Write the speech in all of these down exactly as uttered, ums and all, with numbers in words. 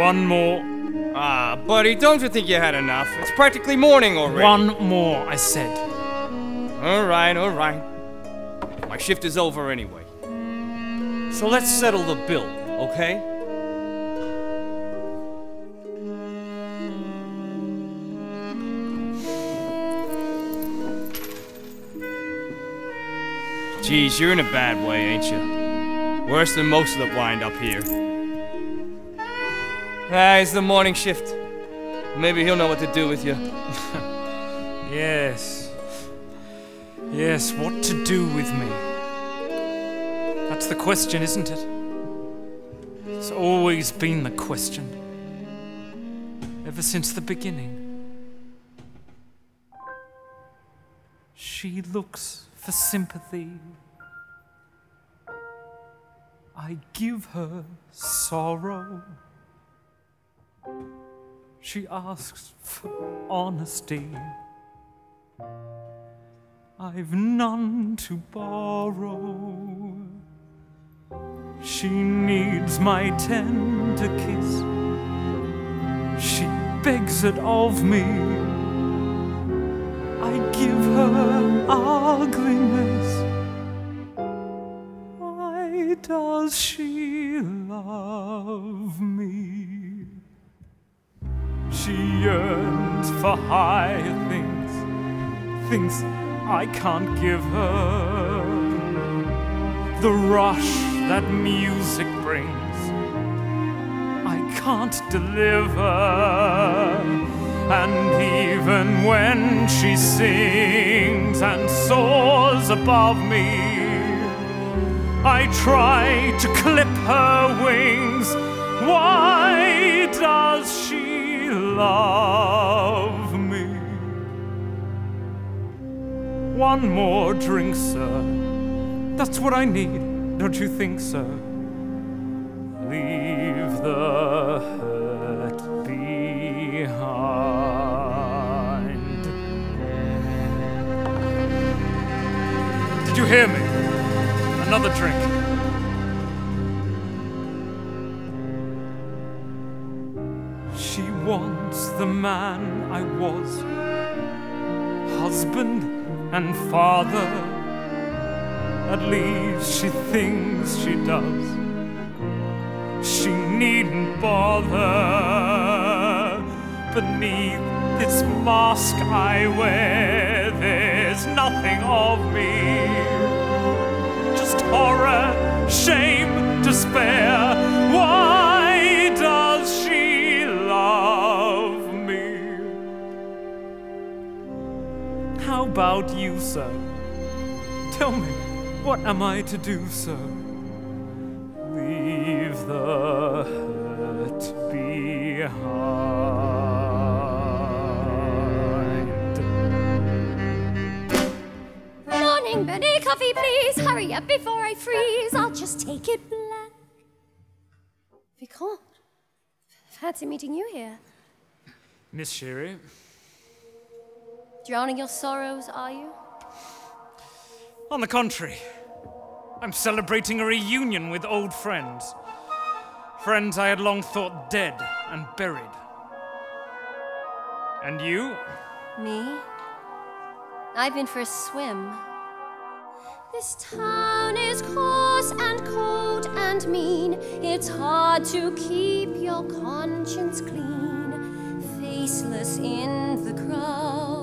One more. Ah, buddy, don't you think you had enough? It's practically morning already. One more, I said. All right, all right. My shift is over anyway. So let's settle the bill, okay? Geez, you're in a bad way, ain't you? Worse than most of the blind up here. Ah, it's the morning shift. Maybe he'll know what to do with you. Yes. Yes, what to do with me? That's the question, isn't it? It's always been the question. Ever since the beginning. She looks for sympathy. I give her sorrow. She asks for honesty. I've none to borrow. She needs my tender kiss. She begs it of me. I give her ugliness. Why does she love me? She yearns for higher things, things I can't give her. The rush that music brings, I can't deliver. And even when she sings and soars above me, I try to clip her wings. Why does she love me? One more drink, sir. That's what I need, don't you think, sir? Leave the hurt behind. Did you hear me? Another drink. She wants the man I was, husband and father. At least she thinks she does. She needn't bother. Beneath this mask I wear, there's nothing of me. Just horror, shame, despair. Why does she love me? How about you, sir? Tell me, what am I to do, sir? Leave the hurt behind. Morning, Benny. Coffee, please. Hurry up before I freeze. I'll just take it black. Vicomte, fancy meeting you here. Miss Sherry? Drowning your sorrows, are you? On the contrary, I'm celebrating a reunion with old friends. Friends I had long thought dead and buried. And you? Me? I've been for a swim. This town is coarse and cold and mean. It's hard to keep your conscience clean, faceless in the crowd.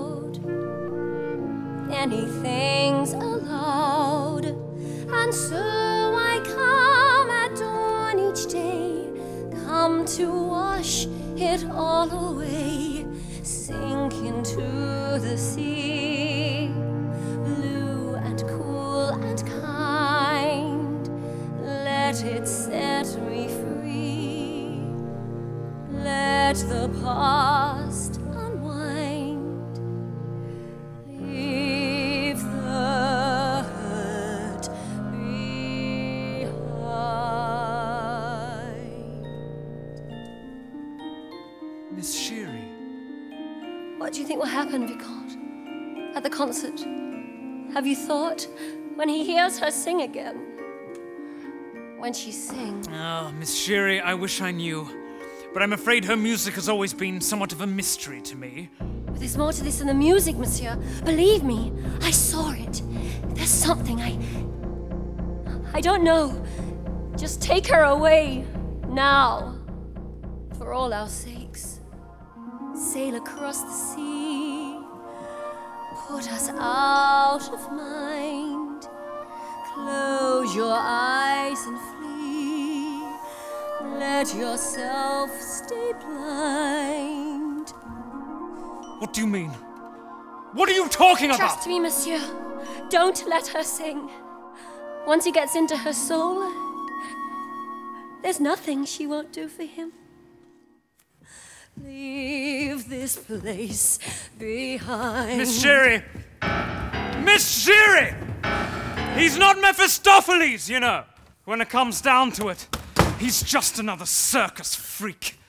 Anything's allowed, and so I come at dawn each day, come to wash it all away, sink into the sea, blue and cool and kind. Let it set me free. Let the past unwind. Leave the hurt behind. Miss Sherry. What do you think will happen, Vicomte? At the concert? Have you thought when he hears her sing again? When she sings? Oh, Miss Sherry, I wish I knew. but I'm afraid her music has always been somewhat of a mystery to me. But there's more to this than the music, monsieur. Believe me, I saw it. There's something I... I don't know. Just take her away, now. For all our sakes. Sail across the sea. Put us out of mind. Close your eyes and flee. Let yourself stay blind. What do you mean? What are you talking about? Trust me, monsieur. Don't let her sing. Once he gets into her soul, there's nothing she won't do for him. Leave this place behind. Miss Sherry! Miss Sherry! He's not Mephistopheles, you know. When it comes down to it, he's just another circus freak.